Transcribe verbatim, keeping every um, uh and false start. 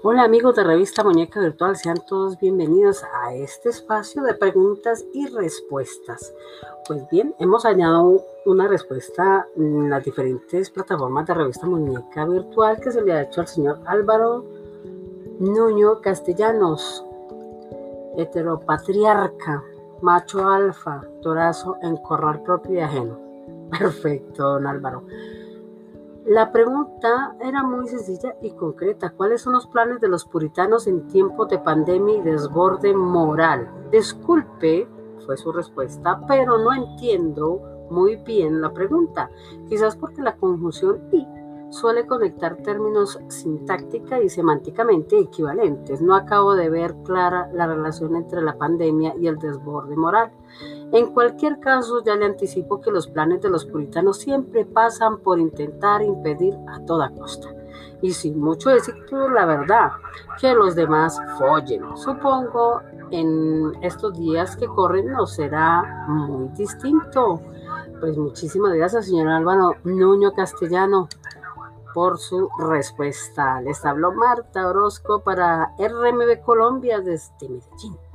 Hola amigos de Revista Muñeca Virtual, sean todos bienvenidos a este espacio de preguntas y respuestas. Pues bien, hemos añadido una respuesta en las diferentes plataformas de Revista Muñeca Virtual que se le ha hecho al señor Álvaro Nuño Castellanos, heteropatriarca, macho alfa, torazo en corral propio y ajeno. Perfecto, don Álvaro. La pregunta era muy sencilla y concreta. ¿Cuáles son los planes de los puritanos en tiempos de pandemia y desborde moral? Disculpe, fue su respuesta, pero no entiendo muy bien la pregunta. Quizás porque la conjunción y suele conectar términos sintáctica y semánticamente equivalentes. No acabo de ver clara la relación entre la pandemia y el desborde moral. En cualquier caso, ya le anticipo que los planes de los puritanos siempre pasan por intentar impedir a toda costa, y sin mucho éxito, la verdad, que los demás follen. Supongo en estos días que corren no será muy distinto. Pues muchísimas gracias, señor Álvaro Nuño Castellano, por su respuesta. Les habló Marta Orozco para R M B Colombia desde Medellín.